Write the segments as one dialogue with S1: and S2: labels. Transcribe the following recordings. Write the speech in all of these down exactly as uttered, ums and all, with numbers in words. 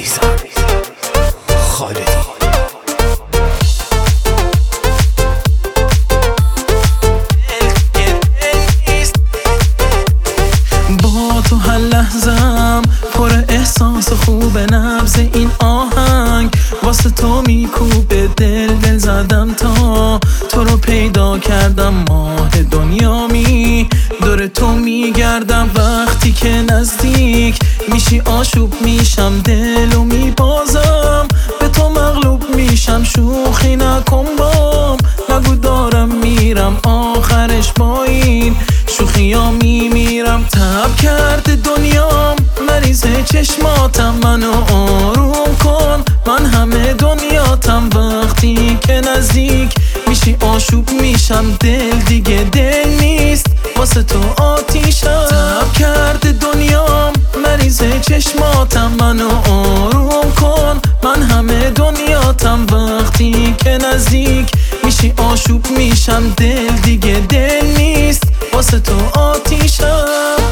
S1: نیستم خالدی. با تو هر لحظم پر احساس خوب، نبض این آهنگ واسه تو میکوبه، دل دل زدم تا تو رو پیدا کردم، ماه دنیامی دور تو میگردم، وقتی که نزدیک میشی آشوب میشم، دلو میبازم به تو مغلوب میشم، شوخی نکن بام، نگو دارم میرم، آخرش با این شوخی ها میمیرم. تب کرده دنیام مریض چشماتم، منو آروم کن، من همه دنیاتم، وقتی که نزدیک میشی آشوب میشم، دل دیگه دل نیست واسه تو آتیشم. تب کرده دنیام مریض چشماتم، منو آروم کن، من همه دنیاتم، وقتی که نزدیک میشی آشوب میشم، دل دیگه دل نیست واسه تو آتیشم.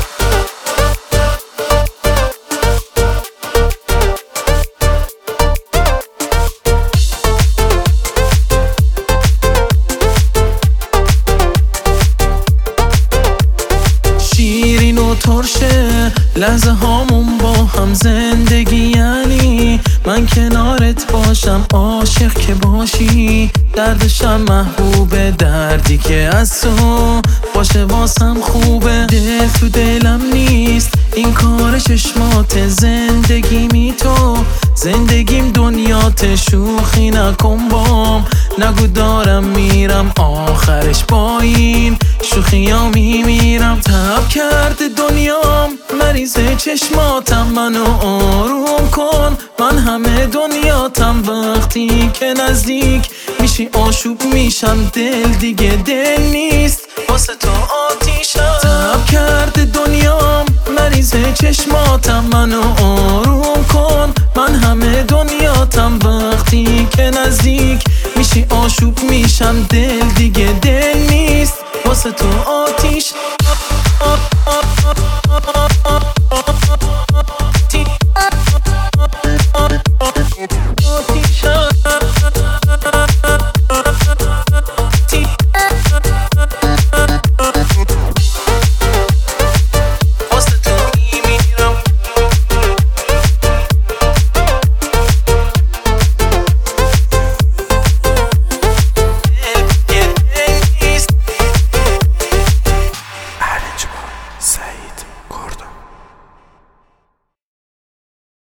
S1: شیرین و ترشه لحظه هامون با هم، زندگی یعنی من کنارت باشم، عاشق که باشی دردشم محبوبه، دردی که از تو باشه واسم خوبه، دل تو دلم نیست این کار چشمات، زندگی می تو زندگیم دنیات، شوخی نکن بام، نگو دارم میرم، آخرش با این شوخی ها میمیرم. تب کرده دنیام مریض چشماتم، منو آروم کن، من همه دنیاتم، وقتی که نزدیک میشی آشوب میشم، دل دیگه دل نیست واسه تو آتیشم. تب کرده دنیام مریض چشماتم، منو آروم کن، من همه دنیاتم، وقتی که نزدیک میشی آشوب میشم، دل دیگه دل نیست واسه تو آتیشم.